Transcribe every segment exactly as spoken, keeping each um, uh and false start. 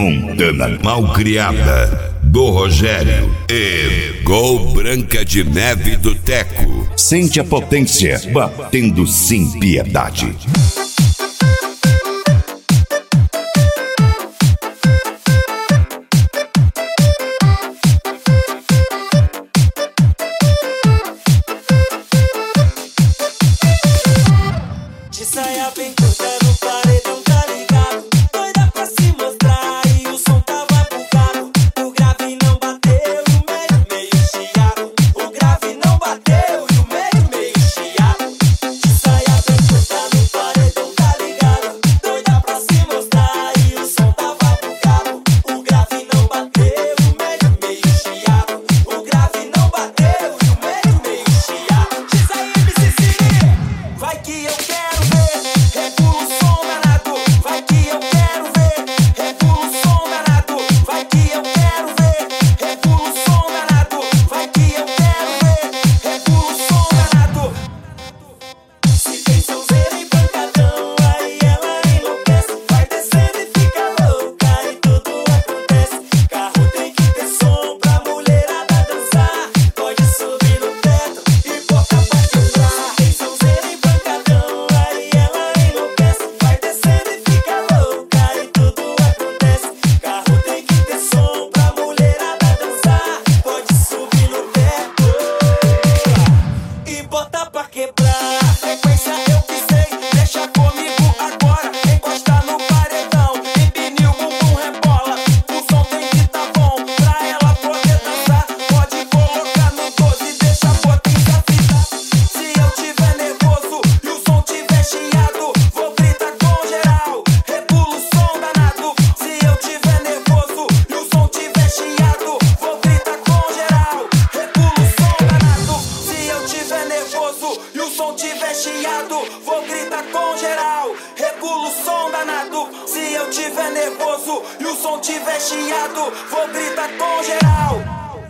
Montana Malcriada, do Rogério e Gol Branca de Neve do Teco. Sente a potência batendo sem piedade. De saia bem curta no paredão, tá ligado? Doida pra se mostrar e o som tava bugado. O grave não bateu e o médio meio chiado. O grave não bateu e o médio meio chiado. De saia bem curta no paredão, tá ligado? Doida pra se mostrar e o som tava bugado. O grave não bateu e o médio meio chiado. O grave não bateu e o médio meio chiado. De saia M C C, vai que eu quero. Regula o som danado, vai que eu quero ver. Regula o som danado, vai que eu quero ver. Regula o som danado, vai que eu quero ver. Regula o som danado. Se tem sonzeira e pancadão, aí ela enlouquece. Vai descendo e fica louca e tudo acontece. Carro tem que ter som pra mulherada dançar. Pode subir no teto e botar pra quebrar. Tem sonzeira e pancadão, aí ela enlouquece. Vai descendo e fica louca e tudo acontece. Carro tem que ter som pra mulherada dançar. Pode subir no teto e botar pra quebrar. Frequência eu que sei, deixa comigo agora. Encosta no paredão, empine o bumbum, rebola. O som tem que tá bom pra ela poder dançar. Pode colocar no doze, deixa a potência fritar. Se eu tiver nervoso e o som tiver chiado, vou gritar com geral. Regula o som danado. Se eu tiver nervoso e o som tiver chiado, vou gritar com geral. Regula o som danado. Se eu tiver nervoso e o som tiver chiado, vou gritar com geral. Regula o som danado. Se eu tiver nervoso e o som tiver chiado, vou gritar com geral.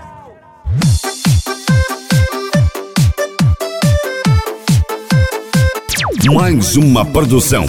Mais uma produção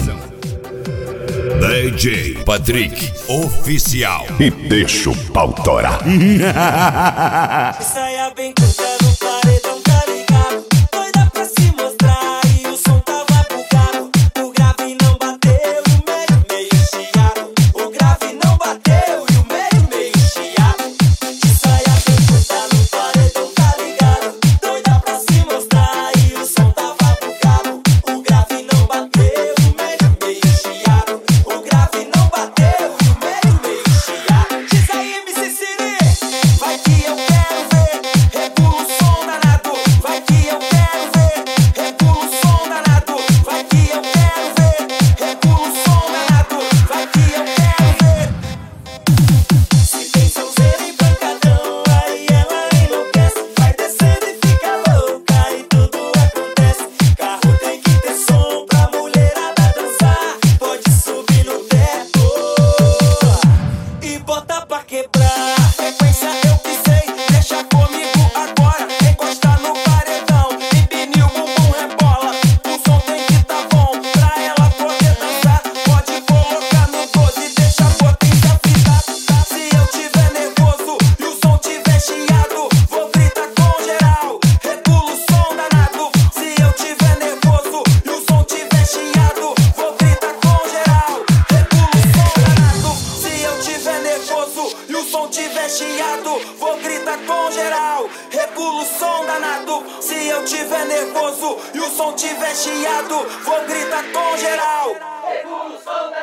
D J Patrick Oficial. E deixa o pau torar. De saia bem curta no paredão, tá ligado? Doida pra se mostrar e o som tava bugado. O grave não bateu e o médio meio chiado. O grave não bateu e o médio meio chiado. De saia bem curta no paredão, tá ligado? Doida pra se mostrar e o som tava bugado. O grave não bateu e o médio meio chiado. O grave não bateu e o médio meio chiado. De saia M C C, vai que eu quero ver. Regula o som danado, vai que eu quero ver. Regula o som danado, vai que eu quero ver. Regula o som danado, vai que eu quero ver. Se tem sonzeira e pancadão, aí ela enlouquece. Vai descendo e fica louca e tudo acontece. Carro tem que ter som pra mulherada dançar. Pode subir no teto e botar pra quebrar. Frequência eu que sei, deixa comigo agora. Encosta no paredão, empine o bumbum, rebola. O som tem que tá bom pra ela poder dançar. Pode colocar no doze, deixa a potência fritar. Se eu tiver nervoso e o som tiver chiado, vou gritar com geral. Regula o som danado. Se eu tiver nervoso e o som tiver chiado, vou gritar com geral. Regula o som danado. Se eu tiver nervoso e o som tiver chiado, vou gritar com geral. Regula o som danado. Se eu tiver nervoso e o som tiver chiado, vou gritar com geral. Regula o som danado.